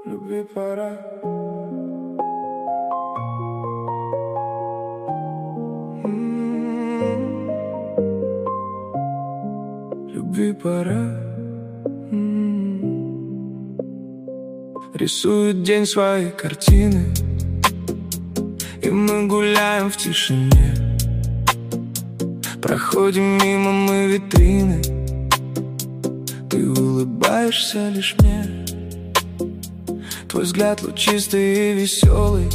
любви пора. Любви пора. Рисует день свои картины, и мы гуляем в тишине. Проходим мимо мы витрины, ты улыбаешься лишь мне. Твой взгляд лучистый и веселый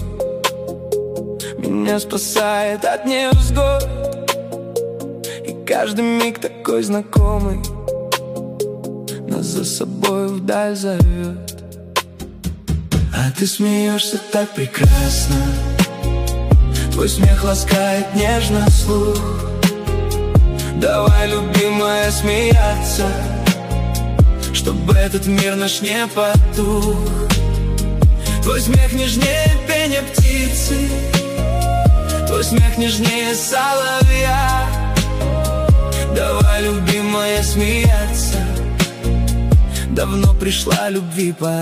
меня спасает от невзгод, и каждый миг такой знакомый нас за собой вдаль зовет. А ты смеешься так прекрасно, твой смех ласкает нежно слух. Давай, любимая, смеяться, чтобы этот мир наш не потух. Твой смех нежнее пения птицы, твой смех нежнее соловья. Давай, любимая, смеяться, давно пришла любви пора.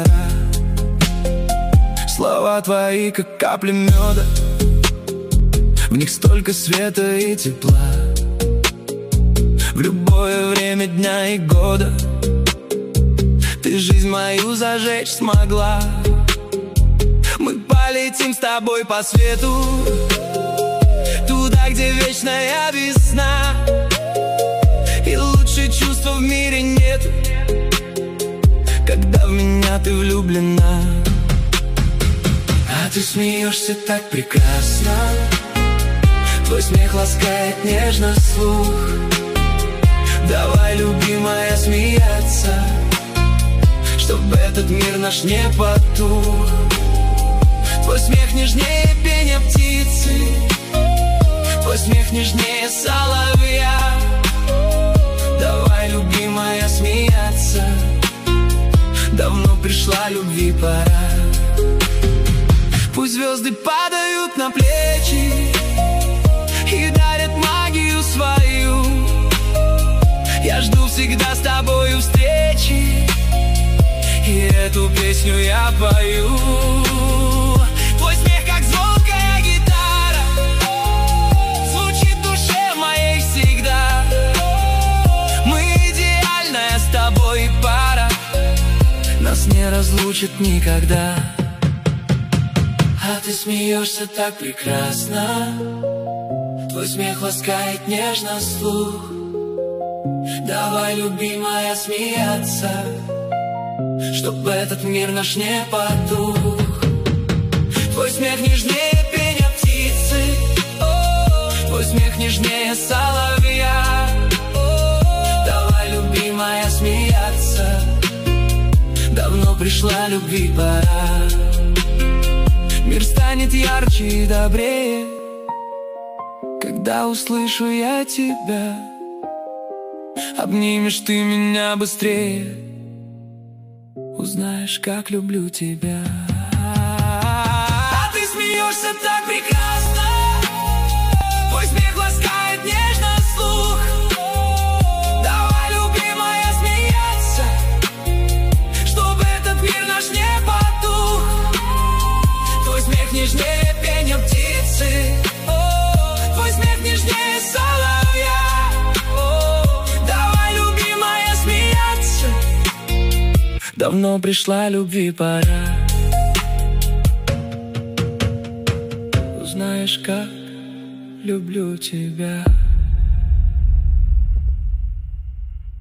Слова твои, как капли меда, в них столько света и тепла. В любое время дня и года ты жизнь мою зажечь смогла. Мы полетим с тобой по свету, туда, где вечная весна. И лучше чувства в мире нету, когда в меня ты влюблена. А ты смеешься так прекрасно, твой смех ласкает нежно слух. Давай, любимая, смеяться, чтобы этот мир наш не потух. Твой смех нежнее пения птицы, твой смех нежнее соловья. Давай, любимая, смеяться, давно пришла любви пора. Пусть звезды падают на плечи и дарят магию свою. Я жду всегда с тобою встречи, и эту песню я пою. Твой смех, как звонкая гитара, звучит в душе моей всегда. Мы идеальная с тобой пара, нас не разлучит никогда. А ты смеешься так прекрасно, твой смех ласкает нежно слух. Давай, любимая, смеяться, чтобы этот мир наш не потух. Твой смех нежнее пения птицы, твой смех нежнее соловья. Давай, любимая, смеяться, давно пришла любви пора. Мир станет ярче и добрее, когда услышу я тебя. Обнимешь ты меня быстрее, узнаешь, как люблю тебя. А ты смеешься так прекрасно, твой смех ласкает нежно слух. Давай, любимая, смеяться, чтобы этот мир наш не потух. Твой смех нежнее пения птицы, твой смех нежнее соловья. Давно пришла любви пора. Узнаешь, как люблю тебя.